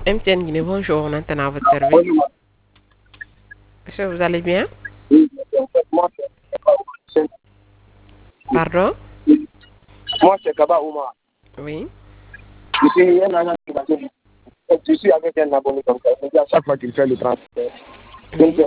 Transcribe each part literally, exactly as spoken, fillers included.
M T N Guinée, bonjour, on entend à votre service. Bonjour. Monsieur, vous allez bien? Oui, en fait, moi, c'est Pardon? moi, c'est Kaba Oumar. Oui. Je suis un agent qui m'a dit, je suis avec un abonné comme ça. Il me dit à chaque fois qu'il fait le transfert. Oui.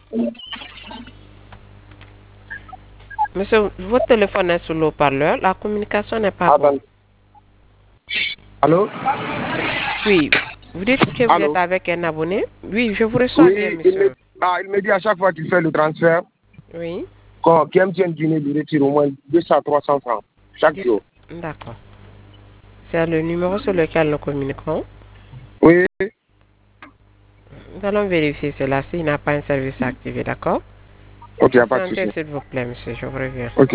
Monsieur, votre téléphone est sur le haut-parleur, la communication n'est pas Ah, bonne. ben. Allô? Oui. Vous dites que vous Allô? êtes avec un abonné? Oui, je vous reçois bien, Oui, il me, monsieur. ah, il me dit à chaque fois qu'il fait le transfert, Oui. que M T N Guinée lui retire au moins deux cents à trois cents francs chaque dix jour. D'accord. C'est le numéro sur lequel nous communiquons. Oui. Nous allons vérifier cela s'il n'a pas un service activé, d'accord? Ok, il n'y a pas de Patientez, souci. s'il vous plaît, monsieur, je vous reviens. Ok.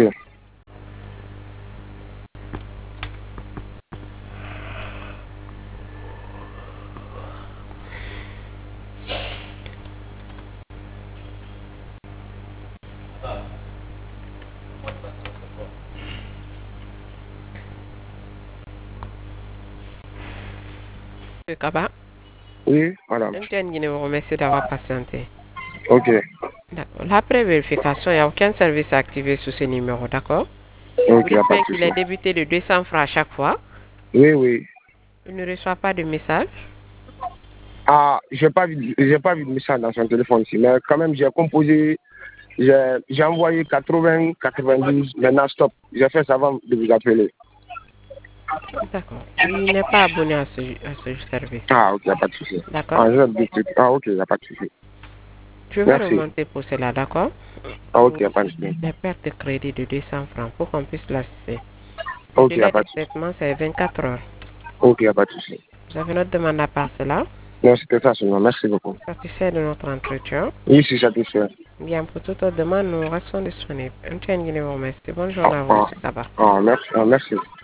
Monsieur Kaba, Oui, madame. M T N Guinée vous remercie d'avoir patienté. Ok. D'accord. Après vérification, il n'y a aucun service activé sur ce numéro, d'accord? Ok, Vous il n'y a dites pas de bien qu'il souci. est débuté de deux cents francs à chaque fois. Oui, oui. Il ne reçoit pas de message. Ah, j'ai pas vu, j'ai pas vu de message dans son téléphone ici, mais quand même, j'ai composé, j'ai j'ai envoyé quatre-vingts, quatre-vingt-douze, maintenant stop. J'ai fait ça avant de vous appeler. D'accord. Il n'est pas abonné à ce, à ce service. Ah, ok, il n'y a pas de souci. D'accord? Ah, je vais le dire. Ah, ok, il n'y a pas de souci. Je vais Merci. remonter pour cela, d'accord? Ah, ok, il Pour n'y a pas de souci. les pertes de crédit de deux cents francs pour qu'on puisse l'assister. Le Ok, il n'y a délai pas de de souci. traitement, c'est vingt-quatre heures. Ok, il n'y a pas de souci. Vous avez notre demande à part cela? Non, c'était ça seulement. Merci beaucoup. Satisfait de notre entretien? Oui, je suis satisfait. Bien, pour toute autre demande, nous restons disponibles. M T N Guinée vous remercie. Bonne Ah, journée à vous, ah, monsieur Kaba. ah, merci, ah, merci.